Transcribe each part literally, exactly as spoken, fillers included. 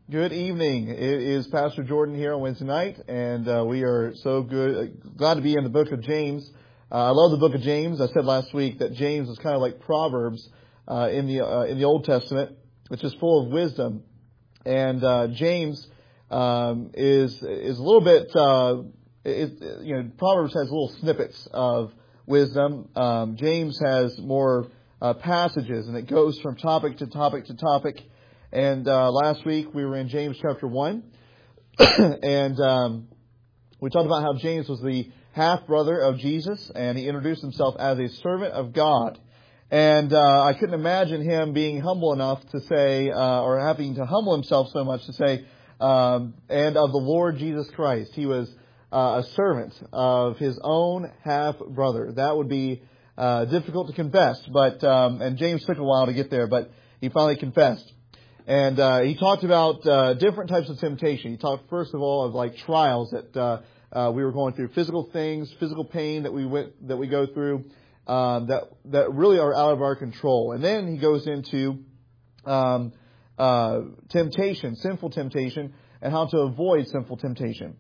Good evening. It is Pastor Jordan here on Wednesday night, and uh, we are so good, glad to be in the book of James. Uh, I love the book of James. I said last week that James is kind of like Proverbs uh, in the uh, in the Old Testament, which is full of wisdom. And uh, James um, is is a little bit, uh, is, you know, Proverbs has little snippets of wisdom. Um, James has more uh, passages, and it goes from topic to topic to topic. And uh, last week we were in James chapter one, and um, we talked about how James was the half-brother of Jesus, and he introduced himself as a servant of God. And uh, I couldn't imagine him being humble enough to say, uh, or having to humble himself so much to say, um, and of the Lord Jesus Christ. He was uh, a servant of his own half-brother. That would be uh, difficult to confess, but um, and James took a while to get there, but he finally confessed. And uh, he talked about uh, different types of temptation. He talked, first of all, of like trials that uh, uh, we were going through, physical things, physical pain that we went that we go through um, that that really are out of our control. And then he goes into um, uh, temptation, sinful temptation, and how to avoid sinful temptation.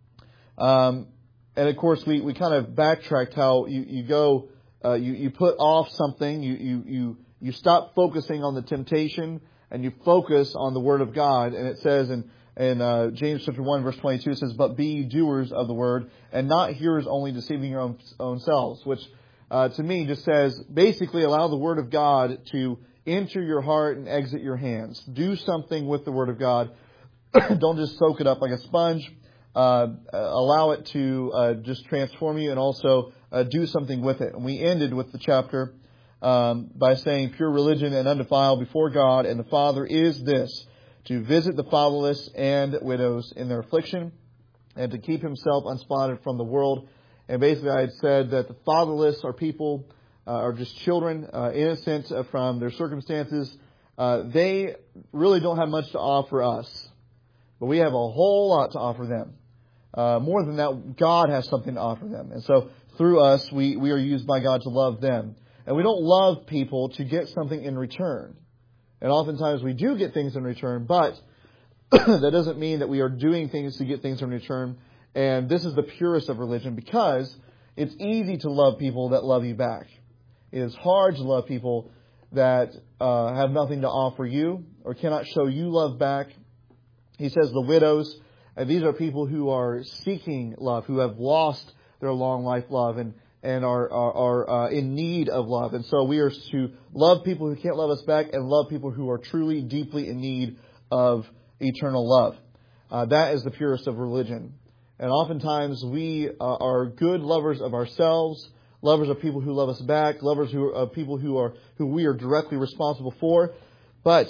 Um, and of course, we, we kind of backtracked how you you go, uh, you you put off something, you you you you stop focusing on the temptation, and you focus on the Word of God. And it says in, in uh, James chapter one, verse twenty-two, it says, "But be doers of the Word, and not hearers only, deceiving your own, own selves." Which uh, to me just says, basically allow the Word of God to enter your heart and exit your hands. Do something with the Word of God. Don't just soak it up like a sponge. Uh, allow it to uh, just transform you, and also uh, do something with it. And we ended with the chapter Um, by saying pure religion and undefiled before God and the Father is this, to visit the fatherless and widows in their affliction, and to keep himself unspotted from the world. And basically I had said that the fatherless are people, uh, are just children, uh, innocent from their circumstances. Uh, they really don't have much to offer us, but we have a whole lot to offer them. Uh, more than that, God has something to offer them. And so through us, we, we are used by God to love them. And we don't love people to get something in return. And oftentimes we do get things in return, but that doesn't mean that we are doing things to get things in return. And this is the purest of religion, because it's easy to love people that love you back. It is hard to love people that uh, have nothing to offer you or cannot show you love back. He says the widows, and these are people who are seeking love, who have lost their long life love, and and are, are, are uh, in need of love. And so we are to love people who can't love us back, and love people who are truly, deeply in need of eternal love. Uh, that is the purest of religion. And oftentimes we uh, are good lovers of ourselves, lovers of people who love us back, lovers who of uh, people who are who we are directly responsible for. But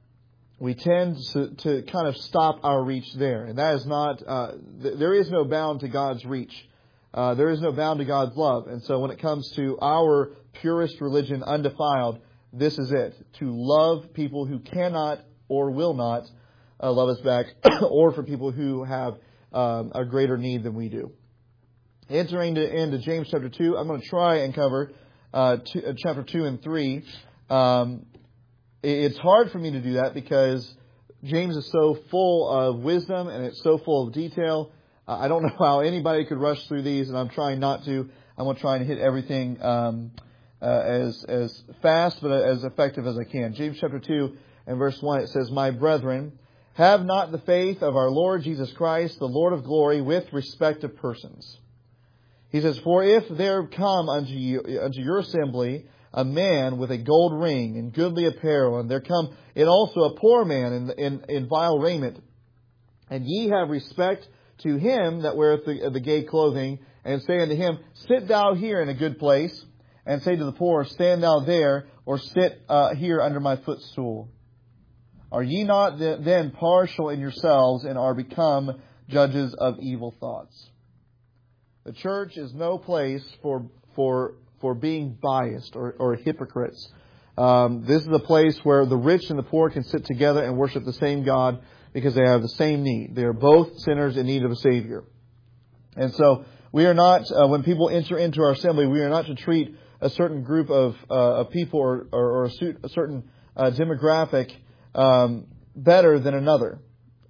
we tend to, to kind of stop our reach there. And that is not, uh, th- there is no bound to God's reach. Uh, there is no bound to God's love. And so when it comes to our purest religion, undefiled, this is it. To love people who cannot or will not uh, love us back, or for people who have um, a greater need than we do. Entering to, into James chapter two, I'm going to try and cover uh, two, uh, chapter two and three. Um, it's hard for me to do that because James is so full of wisdom and it's so full of detail. I don't know how anybody could rush through these, and I'm trying not to. I'm going to try and hit everything um, uh, as as fast but as effective as I can. James chapter two and verse one, it says, "My brethren, have not the faith of our Lord Jesus Christ, the Lord of glory, with respect of persons." He says, "For if there come unto you unto your assembly a man with a gold ring and goodly apparel, and there come in also a poor man in in, in vile raiment, and ye have respect to him that weareth the, the gay clothing, and say unto him, Sit thou here in a good place, and say to the poor, Stand thou there, or sit uh, here under my footstool. Are ye not th- then partial in yourselves, and are become judges of evil thoughts?" The church is no place for for for being biased or, or hypocrites. Um, this is a place where the rich and the poor can sit together and worship the same God, because they have the same need. They are both sinners in need of a Savior. And so we are not, uh, when people enter into our assembly, we are not to treat a certain group of, uh, of people or, or, or a, suit, a certain uh, demographic um, better than another.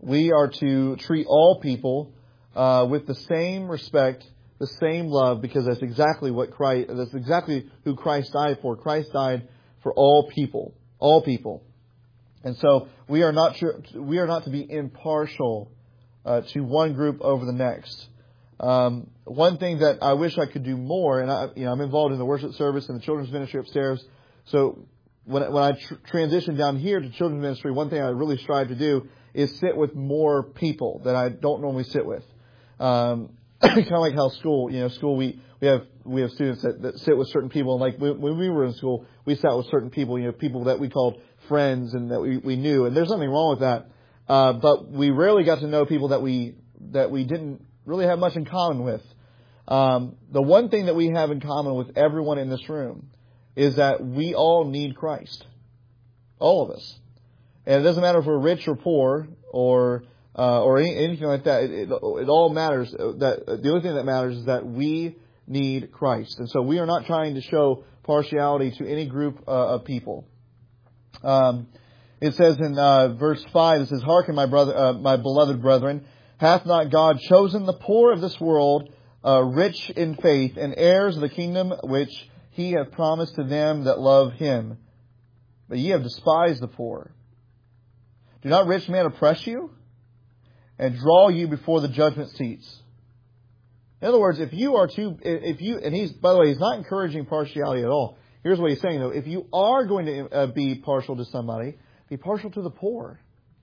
we are to treat all people uh, with the same respect, the same love, because that's exactly what Christ, that's exactly who Christ died for. Christ died for all people, all people. And so we are not we are not to be impartial uh, to one group over the next. Um, one thing that I wish I could do more, and I, you know, I'm involved in the worship service and the children's ministry upstairs. So when when I tr- transition down here to children's ministry, one thing I really strive to do is sit with more people that I don't normally sit with. Um, kind of like how school, you know, school we we have we have students that, that sit with certain people, and like when, when we were in school, we sat with certain people, you know, people that we called friends and that we, we knew, and there's nothing wrong with that. Uh, but we rarely got to know people that we that we didn't really have much in common with. Um, the one thing that we have in common with everyone in this room is that we all need Christ, all of us, and it doesn't matter if we're rich or poor or uh, or any, anything like that. It, it, it all matters. That the only thing that matters is that we need Christ, and so we are not trying to show partiality to any group uh, of people. Um, it says in uh, verse five, it says, "Hearken, my brother, uh, my beloved brethren, hath not God chosen the poor of this world, uh, rich in faith, and heirs of the kingdom which He hath promised to them that love Him? But ye have despised the poor. Do not rich men oppress you, and draw you before the judgment seats?" In other words, if you are to, if you, and he's, by the way, he's not encouraging partiality at all. Here's what he's saying, though. If you are going to uh, be partial to somebody, be partial to the poor.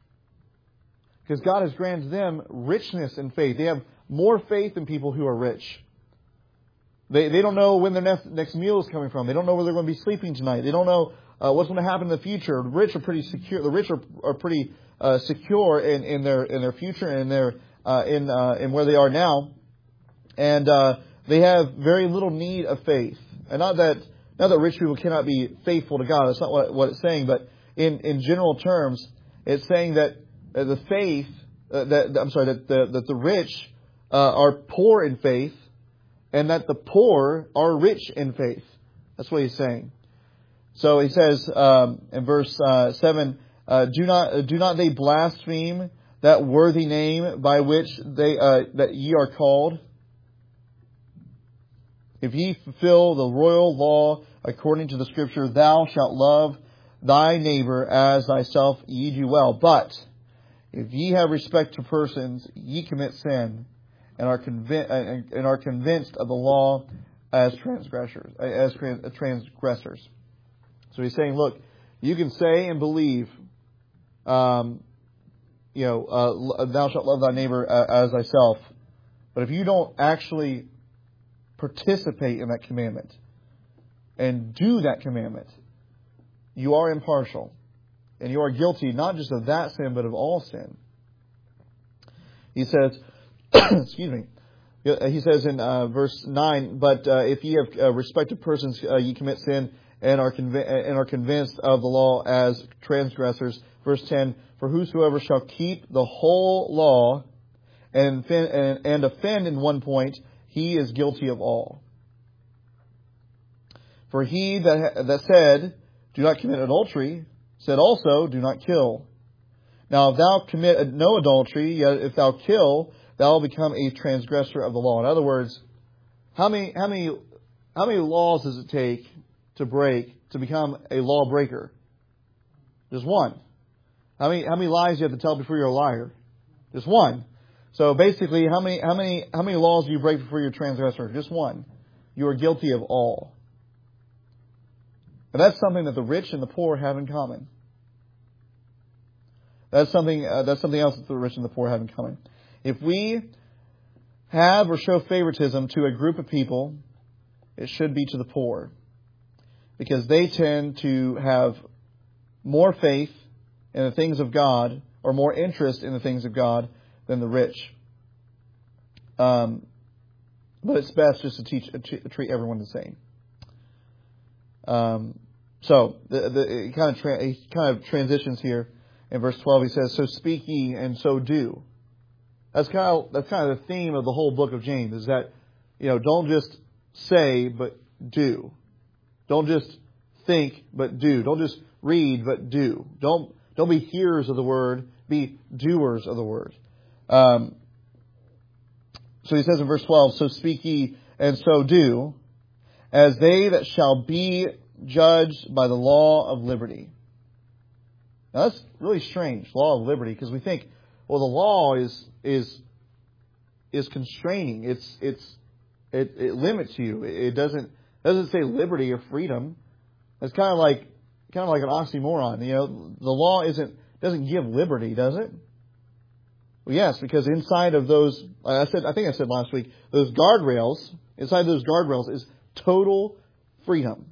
Because God has granted them richness in faith. They have more faith than people who are rich. They they don't know when their next, next meal is coming from. They don't know where they're going to be sleeping tonight. They don't know uh, what's going to happen in the future. The rich are pretty secure. The rich are, are pretty uh, secure in, in their in their future and in their uh, in uh, in where they are now, and uh, they have very little need of faith. And not that not that rich people cannot be faithful to God. That's not what what it's saying. But in in general terms, it's saying that uh, the faith uh, that I'm sorry that the that the rich uh, are poor in faith, and that the poor are rich in faith. That's what he's saying. So he says um, in verse uh, seven, uh, "Do not uh, do not they blaspheme that worthy name by which they uh, that ye are called? If ye fulfill the royal law according to the Scripture, thou shalt love thy neighbor as thyself, ye do well. But if ye have respect to persons, ye commit sin, and are convinced and are convinced of the law as transgressors. As transgressors." So he's saying, look, you can say and believe, um, you know, uh, "Thou shalt love thy neighbor as thyself," but if you don't actually participate in that commandment and do that commandment, you are impartial, and you are guilty not just of that sin, but of all sin. He says, excuse me. He says in uh, verse nine, "But uh, if ye have uh, respect to persons, uh, ye commit sin and are conv- and are convinced of the law as transgressors." Verse ten, "For whosoever shall keep the whole law and offend, and, and offend in one point, he is guilty of all. For he that that said, do not commit adultery, said also, do not kill. Now if thou commit no adultery, yet if thou kill, thou will become a transgressor of the law." In other words, how many how many how many laws does it take to break to become a lawbreaker? Just one. How many how many lies do you have to tell before you're a liar? Just one. So basically, how many how many how many laws do you break before you're a transgressor? Just one. You are guilty of all. And that's something that the rich and the poor have in common. That's something uh, that's something else that the rich and the poor have in common. If we have or show favoritism to a group of people, it should be to the poor, because they tend to have more faith in the things of God, or more interest in the things of God, than the rich. Um, but it's best just to teach to treat everyone the same. Um, so the, the it kind of tra- he kind of transitions here in verse twelve. He says, "So speak ye, and so do." That's kind of that's kind of the theme of the whole book of James. Is that, you know, don't just say but do. Don't just think but do. Don't just read but do. Don't don't be hearers of the word, Be doers of the word. Um, so he says in verse twelve, so speak ye and so do, as they that shall be judged by the law of liberty. Now that's really strange, law of liberty, because we think, well, the law is is is constraining. It's it's it, it limits you. It doesn't doesn't say liberty or freedom. It's kind of like kind of like an oxymoron. You know, the law isn't doesn't give liberty, does it? Well, yes, because inside of those, I said, I think I said last week, those guardrails, inside those guardrails is total freedom.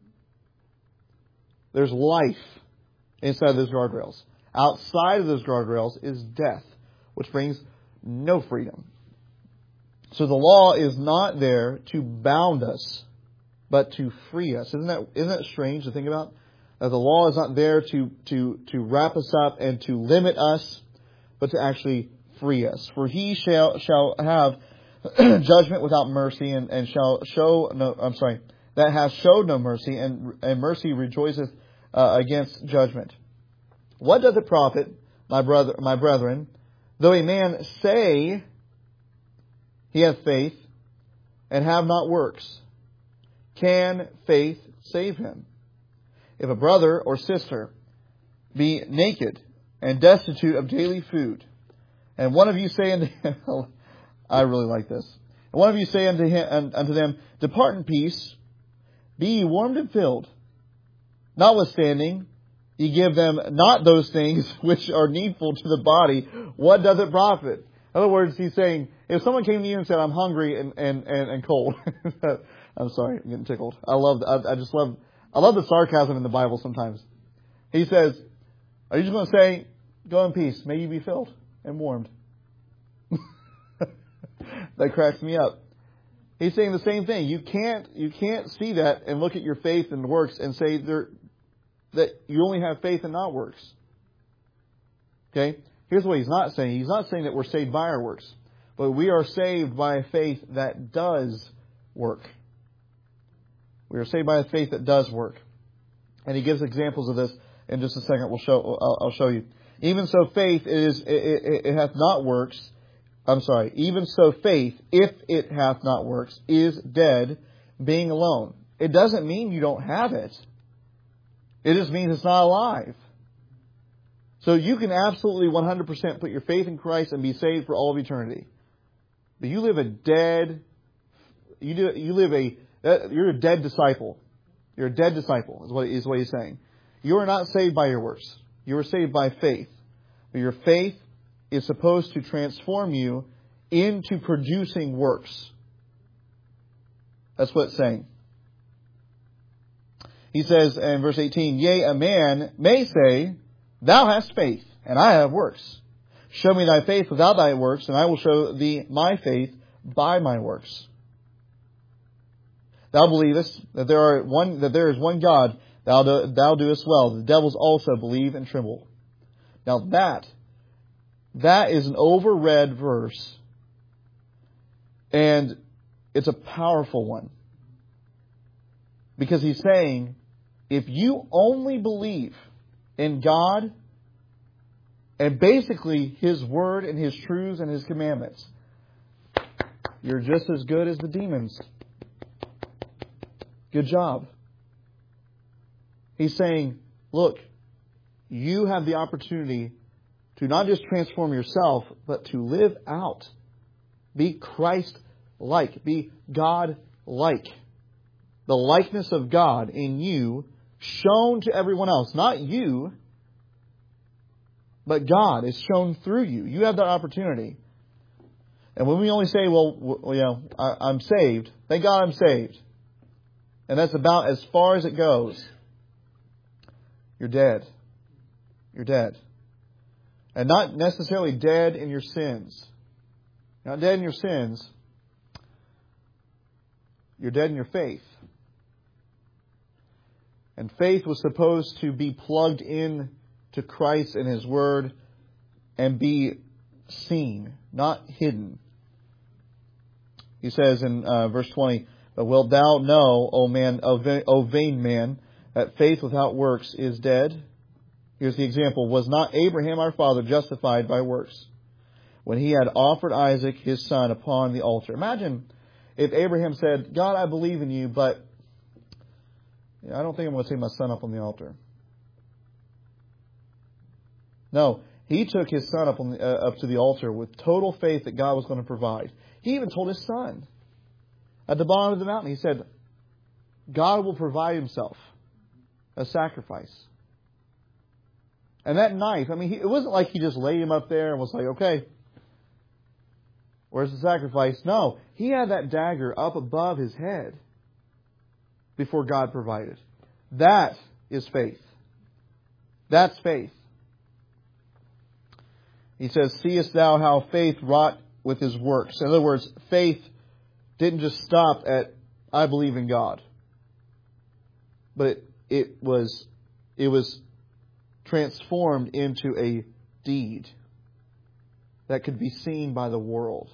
There's life inside of those guardrails. Outside of those guardrails is death, which brings no freedom. So the law is not there to bound us, but to free us. Isn't that isn't that strange to think about? That the law is not there to to to wrap us up and to limit us, but to actually free us. For he shall shall have judgment without mercy, and, and shall show no. I'm sorry, that has showed no mercy, and and mercy rejoiceth uh, against judgment. What doth it profit, my brother, my brethren, though a man say he hath faith, and have not works? Can faith save him? If a brother or sister be naked and destitute of daily food, and one of you say unto him, I really like this, and one of you say unto him, unto them, depart in peace, be ye warmed and filled, notwithstanding, ye give them not those things which are needful to the body, what doth it profit? In other words, he's saying, if someone came to you and said, I'm hungry and, and, and, and cold, I'm sorry, I'm getting tickled. I love, I, I just love, I love the sarcasm in the Bible sometimes. He says, are you just going to say, go in peace, may you be filled and warmed? That cracks me up. He's saying the same thing. You can't, you can't see that and look at your faith and works and say there, that you only have faith and not works. Okay? Here's what he's not saying. He's not saying that we're saved by our works, but we are saved by a faith that does work. We are saved by a faith that does work. And he gives examples of this in just a second. We'll show, I'll, I'll show you. Even so faith is, it, it, it hath not works. I'm sorry. Even so faith, if it hath not works, is dead, being alone. It doesn't mean you don't have it. It just means it's not alive. So you can absolutely one hundred percent put your faith in Christ and be saved for all of eternity. But you live a dead, you do, you live a, you're a dead disciple. You're a dead disciple, is what, is what he's saying. You are not saved by your works. You are saved by faith. But your faith is supposed to transform you into producing works. That's what it's saying. He says in verse eighteen, yea, a man may say, thou hast faith, and I have works. Show me thy faith without thy works, and I will show thee my faith by my works. Thou believest that there are one that there is one God, thou do, thou doest well. The devils also believe and tremble. Now that that is an overread verse, and it's a powerful one. Because he's saying, if you only believe in God and basically His Word and His truths and His commandments, you're just as good as the demons. Good job. He's saying, look, you have the opportunity to not just transform yourself, but to live out. Be Christ-like. Be God-like. The likeness of God in you shown to everyone else. Not you, but God is shown through you. You have that opportunity. And when we only say, well, well you know, I, I'm saved, thank God I'm saved, and that's about as far as it goes, you're dead. You're dead. And not necessarily dead in your sins. You're not dead in your sins. You're dead in your faith. And faith was supposed to be plugged in to Christ and His Word and be seen, not hidden. He says in uh, verse twenty, but wilt thou know, O man, O vain man, that faith without works is dead? Here's the example. Was not Abraham our father justified by works when he had offered Isaac his son upon the altar? Imagine if Abraham said, God, I believe in you, but I don't think I'm going to take my son up on the altar. No, he took his son up, on the, uh, up to the altar with total faith that God was going to provide. He even told his son at the bottom of the mountain, he said, God will provide himself a sacrifice. And that knife, I mean, he, it wasn't like he just laid him up there and was like, okay, where's the sacrifice? No, he had that dagger up above his head before God provided. That is faith. That's faith. He says, seest thou how faith wrought with his works? In other words, faith didn't just stop at, I believe in God. But it, it was it was transformed into a deed that could be seen by the world.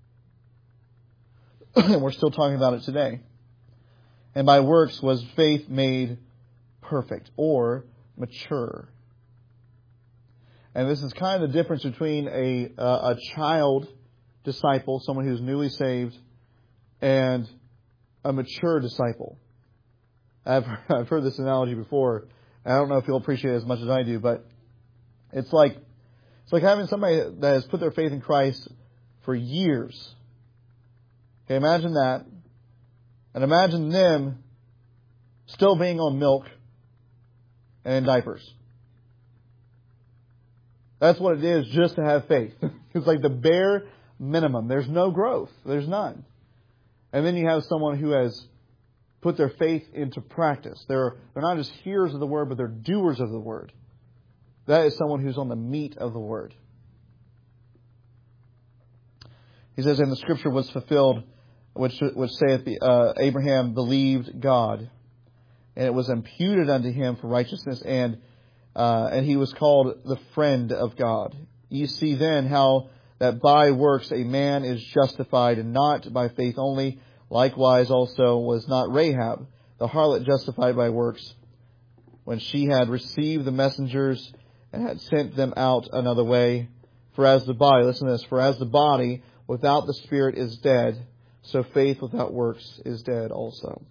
And we're still talking about it today. And by works was faith made perfect or mature. And this is kind of the difference between a uh, a child disciple, someone who's newly saved, and a mature disciple. I've I've heard this analogy before. I don't know if you'll appreciate it as much as I do, but it's like it's like having somebody that has put their faith in Christ for years. Okay, imagine that, and imagine them still being on milk and in diapers. That's what it is just to have faith. It's like the bare minimum. There's no growth. There's none. And then you have someone who has put their faith into practice. They're, they're not just hearers of the Word, but they're doers of the Word. That is someone who's on the meat of the Word. He says, and the Scripture was fulfilled, which, which saith, uh, Abraham believed God, and it was imputed unto him for righteousness, and Uh, and he was called the friend of God. You see then how that by works a man is justified, and not by faith only. Likewise also was not Rahab, the harlot, justified by works, when she had received the messengers and had sent them out another way. For as the body, listen to this, for as the body without the spirit is dead, so faith without works is dead also.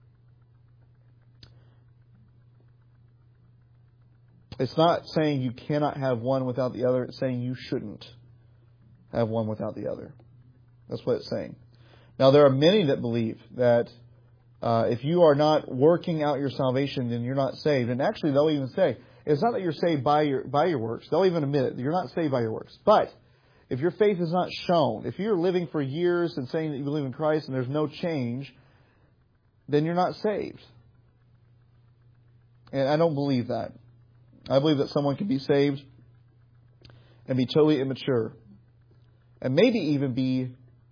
It's not saying you cannot have one without the other. It's saying you shouldn't have one without the other. That's what it's saying. Now, there are many that believe that uh, if you are not working out your salvation, then you're not saved. And actually, they'll even say, it's not that you're saved by your by your works. They'll even admit it. You're not saved by your works. But if your faith is not shown, if you're living for years and saying that you believe in Christ and there's no change, then you're not saved. And I don't believe that. I believe that someone can be saved and be totally immature. And maybe even be,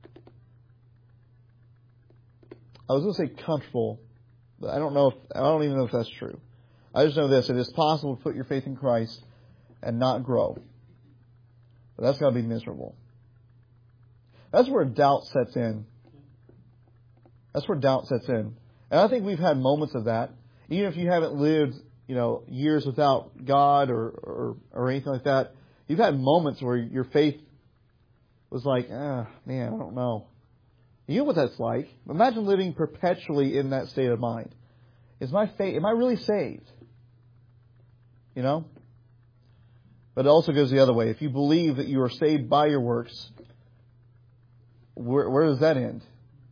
I was going to say comfortable, but I don't know if, I don't even know if that's true. I just know this, it is possible to put your faith in Christ and not grow. But that's got to be miserable. That's where doubt sets in. That's where doubt sets in. And I think we've had moments of that. Even if you haven't lived, you know, years without God or, or, or anything like that, you've had moments where your faith was like, ah, man, I don't know. You know what that's like. Imagine living perpetually in that state of mind. Is my faith, am I really saved? You know? But it also goes the other way. If you believe that you are saved by your works, where, where does that end?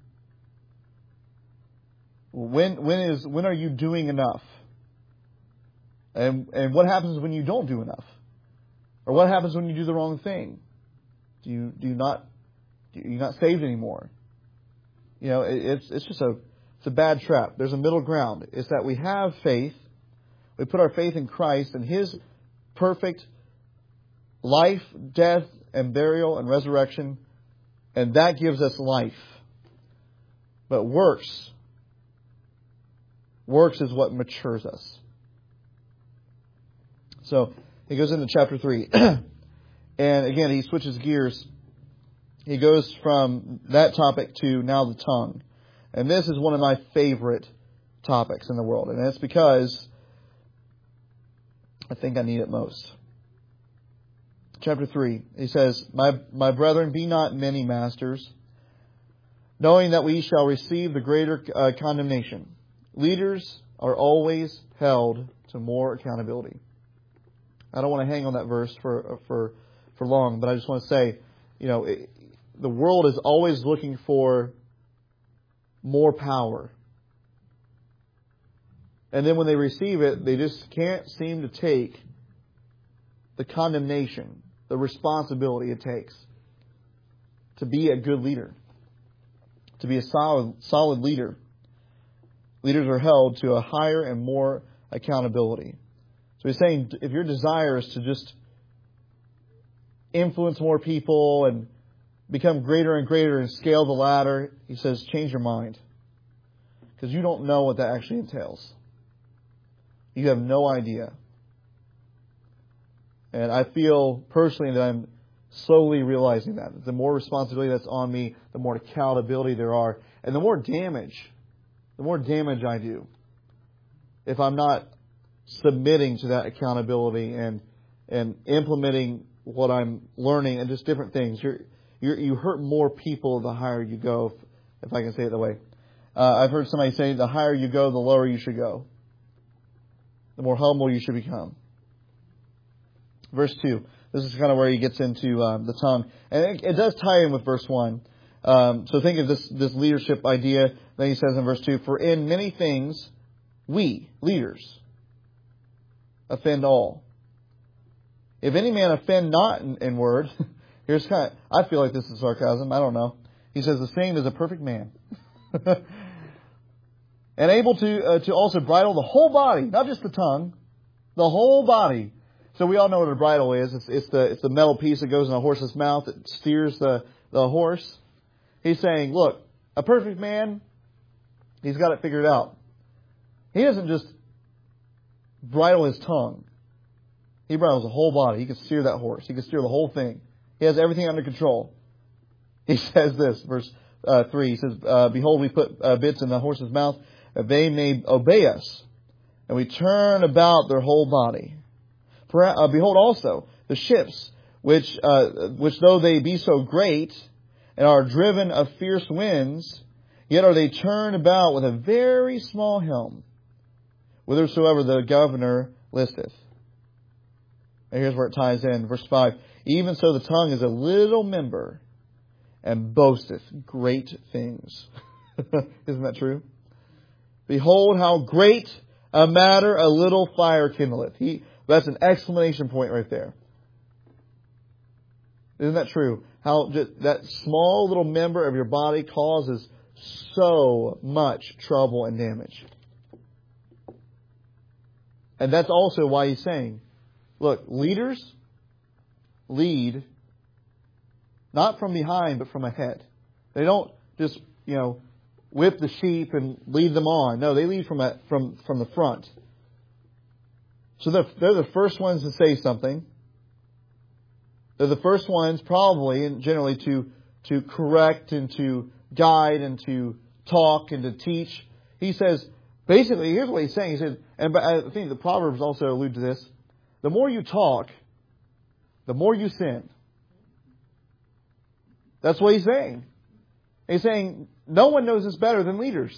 When when is when are you doing enough? And and what happens when you don't do enough? Or what happens when you do the wrong thing? Do you do you not do you not saved anymore? You know, it, it's it's just a it's a bad trap. There's a middle ground. It's that we have faith, we put our faith in Christ and His perfect life, death, and burial and resurrection, and that gives us life. But works, works is what matures us. So he goes into chapter three. And again, he switches gears. He goes from that topic to now the tongue. And this is one of my favorite topics in the world. And that's because I think I need it most. Chapter three, he says, My, my brethren, be not many masters, knowing that we shall receive the greater uh, condemnation. Leaders are always held to more accountability. I don't want to hang on that verse for for for long, but I just want to say, you know, it, the world is always looking for more power. And then when they receive it, they just can't seem to take the condemnation, the responsibility it takes to be a good leader, to be a solid, solid leader. Leaders are held to a higher and more accountability. So he's saying if your desire is to just influence more people and become greater and greater and scale the ladder, he says change your mind. Because you don't know what that actually entails. You have no idea. And I feel personally that I'm slowly realizing that. The more responsibility that's on me, the more accountability there are. And the more damage, the more damage I do if I'm not submitting to that accountability and and implementing what I'm learning and just different things. You're, you're, you hurt more people the higher you go, if, if I can say it that way. Uh, I've heard somebody say the higher you go, the lower you should go. The more humble you should become. Verse two. This is kind of where he gets into um, the tongue. And it, it does tie in with verse one. Um, so think of this, this leadership idea. Then he says in verse two, for in many things we, leaders, offend all. If any man offend not in, in word, here's kind of, I feel like this is sarcasm, I don't know. He says the same is a perfect man. And able to uh, to also bridle the whole body, not just the tongue, the whole body. So we all know what a bridle is. It's, it's the it's the metal piece that goes in a horse's mouth that steers the, the horse. He's saying, look, a perfect man, he's got it figured out. He doesn't just bridle his tongue. He bridles the whole body. He can steer that horse. He can steer the whole thing. He has everything under control. He says this, verse uh, three. He says, uh, behold, we put uh, bits in the horse's mouth, that they may obey us. And we turn about their whole body. Uh, behold also the ships, which uh, which though they be so great, and are driven of fierce winds, yet are they turned about with a very small helm, whithersoever the governor listeth. And here's where it ties in. Verse five. Even so the tongue is a little member, and boasteth great things. Isn't that true? Behold how great a matter a little fire kindleth. He, that's an exclamation point right there. Isn't that true? How just that small little member of your body causes so much trouble and damage. And that's also why he's saying, look, leaders lead not from behind, but from ahead. They don't just, you know, whip the sheep and lead them on. No, they lead from a, from from the front. So they're, they're the first ones to say something. They're the first ones, probably and generally, to to correct and to guide and to talk and to teach. He says, basically, here's what he's saying. He says, and I think the Proverbs also allude to this. The more you talk, the more you sin. That's what he's saying. He's saying no one knows this better than leaders.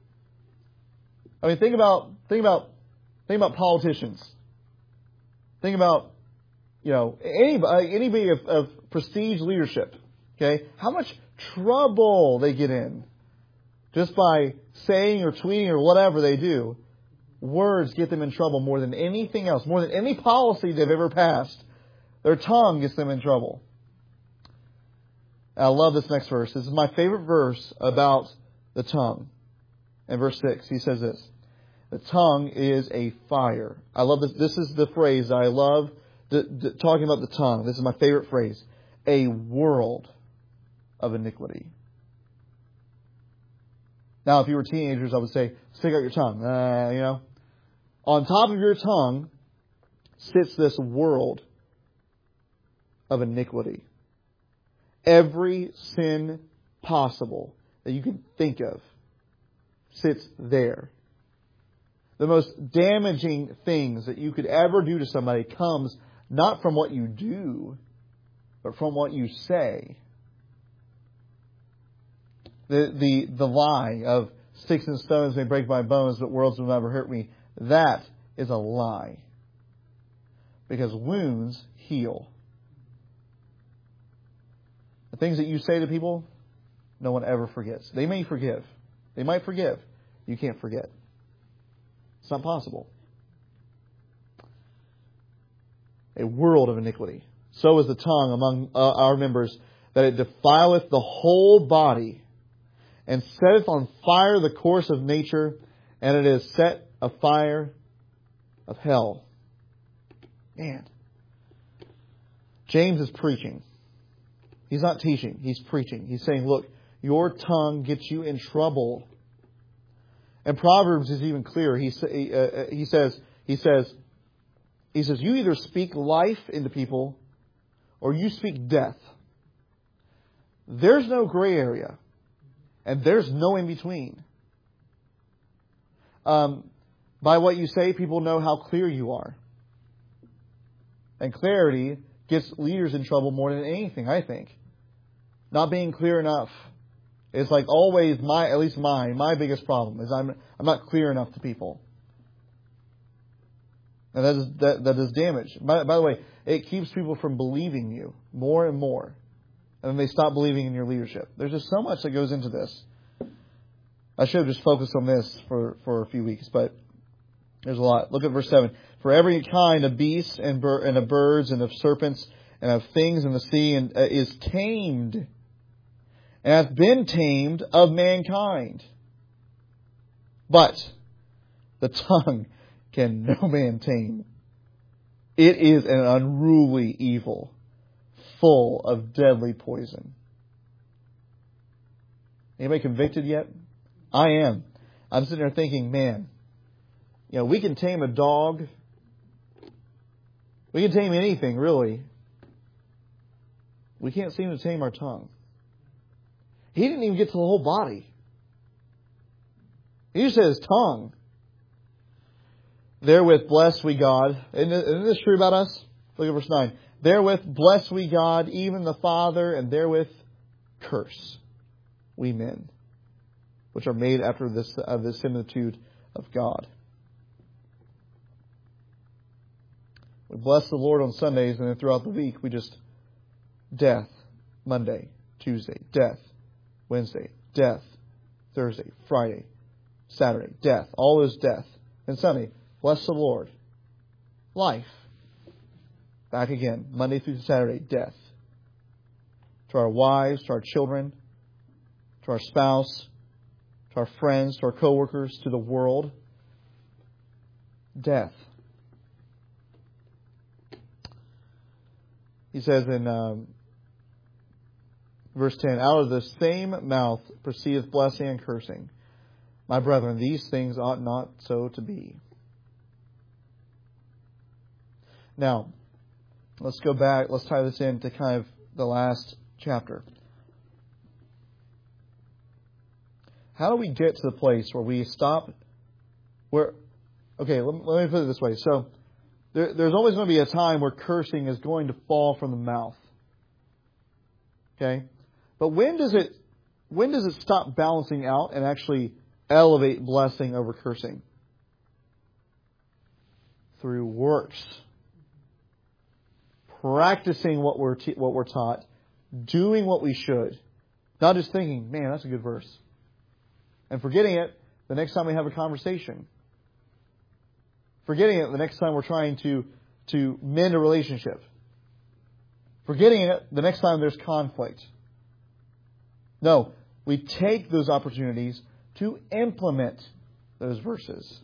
I mean, think about think about think about politicians. Think about, you know, anybody anybody of, of prestige leadership. Okay, how much trouble they get in just by saying or tweeting or whatever they do. Words get them in trouble more than anything else, more than any policy they've ever passed. Their tongue gets them in trouble. I love this next verse. This is my favorite verse about the tongue. In verse six, he says this. The tongue is a fire. I love this. This is the phrase I love d- d- talking about the tongue. This is my favorite phrase. A world of iniquity. Now, if you were teenagers, I would say, stick out your tongue. Uh, you know, on top of your tongue sits this world of iniquity. Every sin possible that you can think of sits there. the most damaging things that you could ever do to somebody comes not from what you do, but from what you say. The, the, the lie of sticks and stones may break my bones, but words will never hurt me. That is a lie. Because wounds heal. The things that you say to people, no one ever forgets. They may forgive. They might forgive. You can't forget. It's not possible. A world of iniquity. So is the tongue among uh, our members, that it defileth the whole body, and setteth on fire the course of nature, and it is set afire of hell. Man. James is preaching. He's not teaching. He's preaching. He's saying, look, your tongue gets you in trouble. And Proverbs is even clearer. He, uh, he says, he says, he says, you either speak life into people or you speak death. There's no gray area. And there's no in between. Um, by what you say, people know how clear you are. And clarity gets leaders in trouble more than anything, I think. Not being clear enough. It's like always my, at least mine, my biggest problem is I'm I'm not clear enough to people. And that is, that, that is damage. By, by the way, it keeps people from believing you more and more. And then they stop believing in your leadership. There's just so much that goes into this. I should have just focused on this for, for a few weeks, but there's a lot. Look at verse seven. For every kind of beasts and, bir- and of birds and of serpents and of things in the sea and, uh, is tamed and hath been tamed of mankind. But the tongue can no man tame. It is an unruly evil, full of deadly poison. Anybody convicted yet? I am. I'm sitting there thinking, man, you know, we can tame a dog. We can tame anything, really. We can't seem to tame our tongue. He didn't even get to the whole body. He just said his tongue. Therewith bless we God. Isn't this true about us? Look at verse nine. Therewith bless we God, even the Father, and therewith curse we men, which are made after this of the similitude of God. We bless the Lord on Sundays, and then throughout the week we just death. Monday, Tuesday, death. Wednesday, death. Thursday, Friday, Saturday, death. All is death. And Sunday, bless the Lord. Life. Back again, Monday through Saturday, death. To our wives, to our children, to our spouse, to our friends, to our coworkers, to the world. Death. He says in um, verse ten, out of the same mouth proceedeth blessing and cursing. My brethren, these things ought not so to be. Now, let's go back. Let's tie this into kind of the last chapter. How do we get to the place where we stop? Where, okay, let, let me put it this way. So, there, there's always going to be a time where cursing is going to fall from the mouth. Okay, but when does it? When does it stop balancing out and actually elevate blessing over cursing? Through works. Practicing what we're te- what we're taught, doing what we should, not just thinking, "Man, that's a good verse," and forgetting it the next time we have a conversation. Forgetting it the next time we're trying to to mend a relationship. Forgetting it the next time there's conflict. No, we take those opportunities to implement those verses.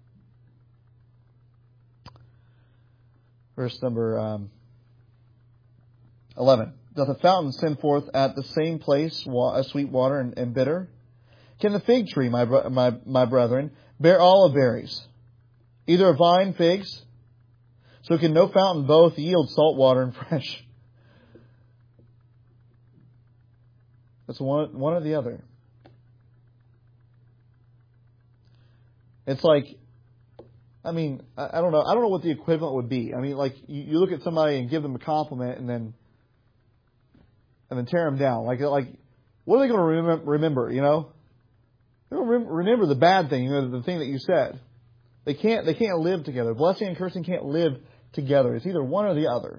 Verse number um, eleven. Doth a fountain send forth at the same place wa- sweet water and, and bitter? Can the fig tree, my, bro- my, my brethren, bear olive berries? Either a vine figs? So can no fountain both yield salt water and fresh? It's one, one or the other. It's like I mean, I, I don't know. I don't know what the equivalent would be. I mean, like you, you look at somebody and give them a compliment, and then and then tear them down. Like, like what are they going to remember? Remember, you know, they're going to remember the bad thing, you know, the thing that you said. They can't. They can't live together. Blessing and cursing can't live together. It's either one or the other.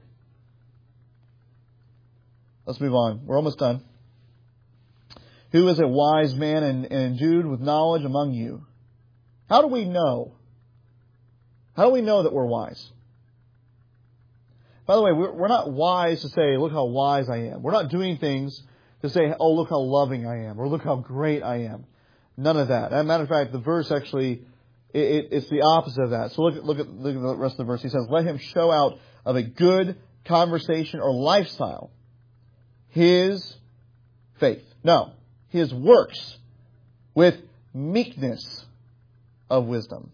Let's move on. We're almost done. Who is a wise man and, and endued with knowledge among you? How do we know? How do we know that we're wise? By the way, we're, we're not wise to say, look how wise I am. We're not doing things to say, oh, look how loving I am, or look how great I am. None of that. As a matter of fact, the verse actually, it, it, it's the opposite of that. So look at, look at, look at the rest of the verse. He says, let him show out of a good conversation or lifestyle his faith. No, his works with meekness of wisdom.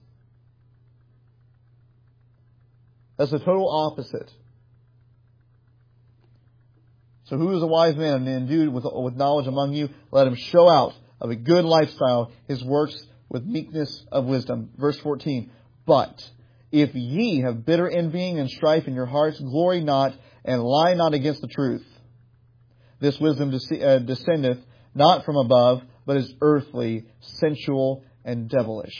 That's the total opposite. So who is a wise man and endued with, with knowledge among you? Let him show out of a good lifestyle his works with meekness of wisdom. Verse fourteen. But if ye have bitter envying and strife in your hearts, glory not and lie not against the truth. This wisdom descendeth not from above, but is earthly, sensual, and devilish.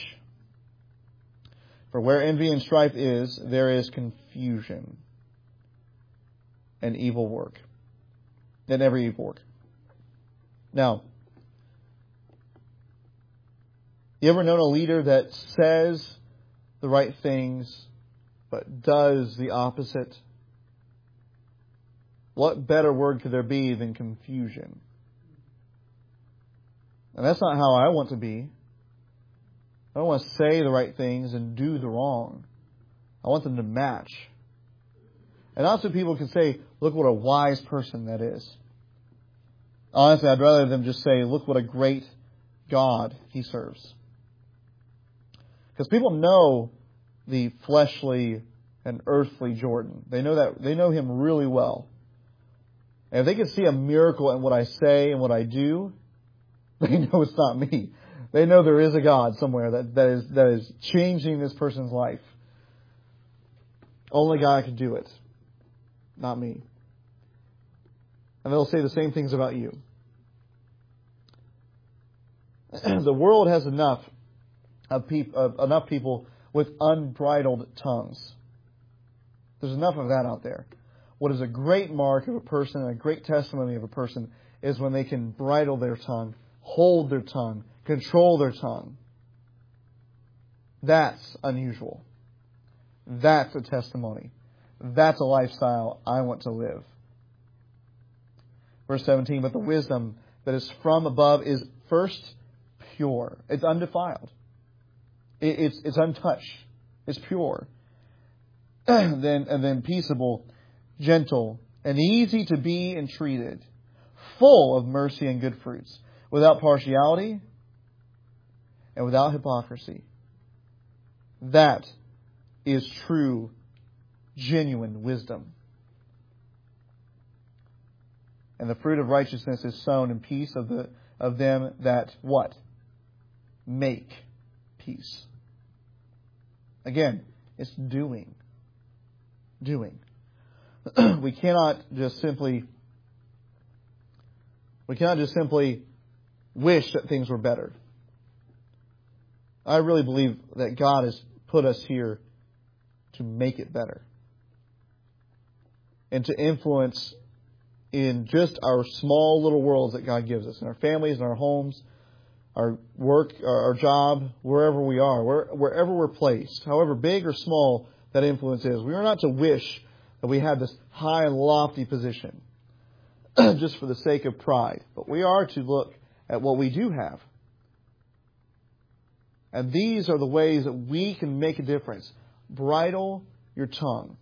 For where envy and strife is, there is confusion and evil work. And every evil work. Now, you ever known a leader that says the right things, but does the opposite? What better word could there be than confusion? And that's not how I want to be. I don't want to say the right things and do the wrong. I want them to match. And also people can say, look what a wise person that is. Honestly, I'd rather them just say, look what a great God he serves. Because people know the fleshly and earthly Jordan. They know that, they know him really well. And if they can see a miracle in what I say and what I do, they know it's not me. They know there is a God somewhere that, that is that is changing this person's life. Only God can do it. Not me. And they'll say the same things about you. The world has enough of, peop- of enough people with unbridled tongues. There's enough of that out there. What is a great mark of a person and a great testimony of a person is when they can bridle their tongue, hold their tongue, control their tongue. That's unusual. That's a testimony. That's a lifestyle I want to live. Verse seventeen, but the wisdom that is from above is first pure. It's undefiled. It's, it's untouched. It's pure. then, and then peaceable, gentle, and easy to be entreated, full of mercy and good fruits, without partiality and without hypocrisy. That is true, genuine wisdom. And the fruit of righteousness is sown in peace of the of them that what? Make peace. Again, it's doing. Doing. We cannot just simply we cannot just simply wish that things were better. I really believe that God has put us here to make it better. And to influence in just our small little worlds that God gives us, in our families, in our homes, our work, our job, wherever we are, where, wherever we're placed, however big or small that influence is. We are not to wish that we had this high and lofty position just for the sake of pride. But we are to look at what we do have. And these are the ways that we can make a difference. Bridle your tongue.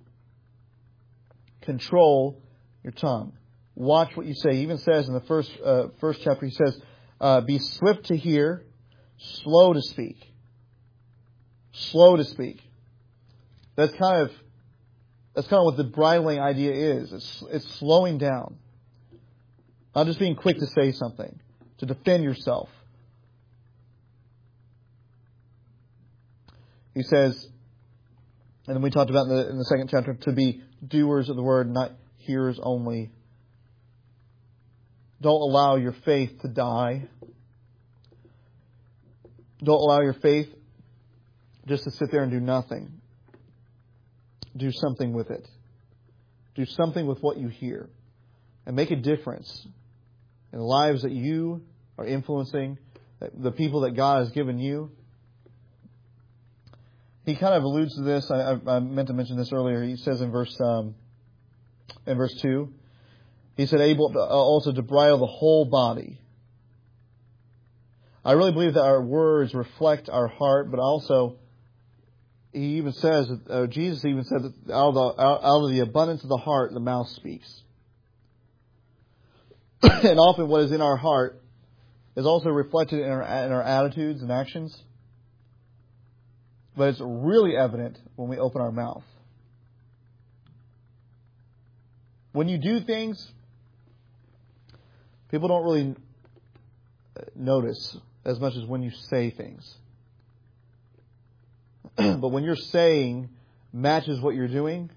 Control your tongue. Watch what you say. He even says in the first uh, first chapter, he says, uh, be swift to hear, slow to speak. Slow to speak. That's kind of that's kind of what the bridling idea is. It's, it's slowing down. Not just being quick to say something, to defend yourself. He says, and then we talked about in the, in the second chapter, to be doers of the word, not hearers only. Don't allow your faith to die. Don't allow your faith just to sit there and do nothing. Do something with it. Do something with what you hear. And make a difference in the lives that you are influencing, the people that God has given you. He kind of alludes to this. I, I, I meant to mention this earlier. He says in verse um, in verse two, he said, able to, uh, also to bridle the whole body. I really believe that our words reflect our heart, but also he even says, uh, Jesus even said that out of, the, out, out of the abundance of the heart, the mouth speaks. And often what is in our heart is also reflected in our, in our attitudes and actions. But it's really evident when we open our mouth. When you do things, people don't really notice as much as when you say things. But when you're saying matches what you're doing,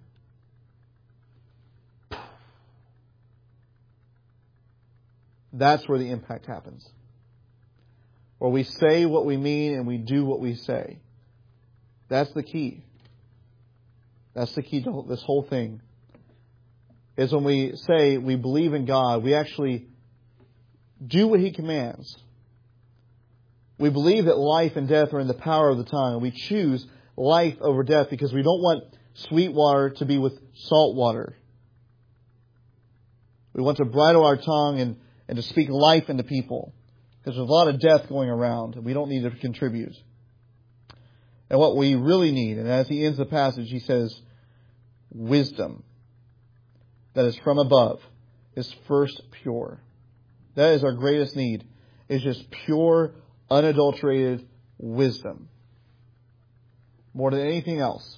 that's where the impact happens. Where we say what we mean and we do what we say. That's the key. That's the key to this whole thing. Is when we say we believe in God, we actually do what He commands. We believe that life and death are in the power of the tongue. We choose life over death because we don't want sweet water to be with salt water. We want to bridle our tongue and, and to speak life into people. Because there's a lot of death going around and we don't need to contribute. And what we really need, and as he ends the passage, he says, wisdom that is from above is first pure. That is our greatest need. It's just pure, unadulterated wisdom. More than anything else.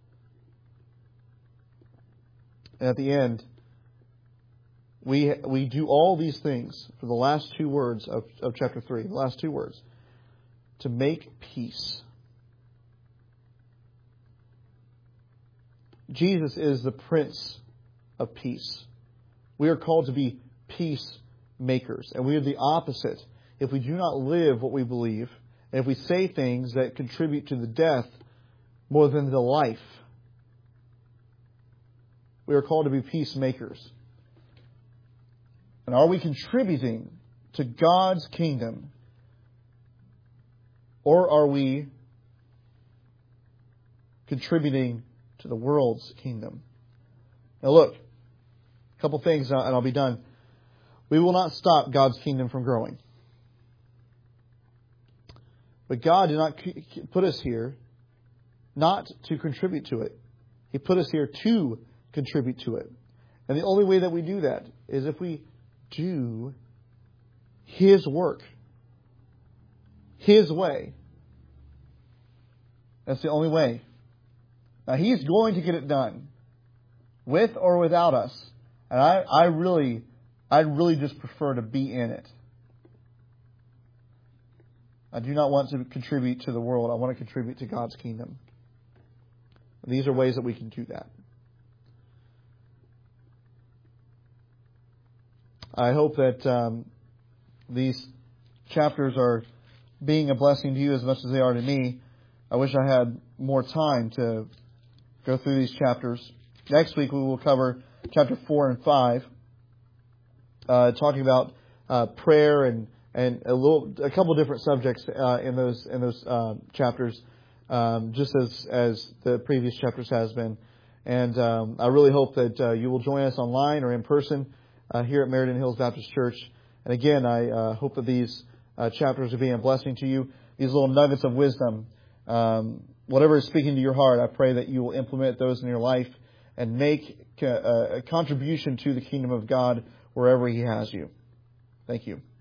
And at the end, we we do all these things for the last two words of, of chapter three, the last two words, to make peace. Jesus is the Prince of Peace. We are called to be peacemakers. And we are the opposite. If we do not live what we believe, and if we say things that contribute to the death more than the life, we are called to be peacemakers. And are we contributing to God's kingdom? Or are we contributing to the world's kingdom? Now look, a couple things and I'll be done. We will not stop God's kingdom from growing. But God did not put us here not to contribute to it. He put us here to contribute to it. And the only way that we do that is if we do His work. His way. That's the only way. Now, He's going to get it done. With or without us. And I, I really, I really just prefer to be in it. I do not want to contribute to the world. I want to contribute to God's kingdom. These are ways that we can do that. I hope that um, these chapters are being a blessing to you as much as they are to me. I wish I had more time to go through these chapters. Next week we will cover chapter four and five, uh, talking about uh, prayer and and a little, a couple of different subjects uh, in those in those uh, chapters, um, just as as the previous chapters has been. And um, I really hope that uh, you will join us online or in person uh, here at Meriden Hills Baptist Church. And again, I uh, hope that these uh, chapters are being a blessing to you. These little nuggets of wisdom, um, whatever is speaking to your heart, I pray that you will implement those in your life and make a, a contribution to the kingdom of God wherever He has you. Thank you.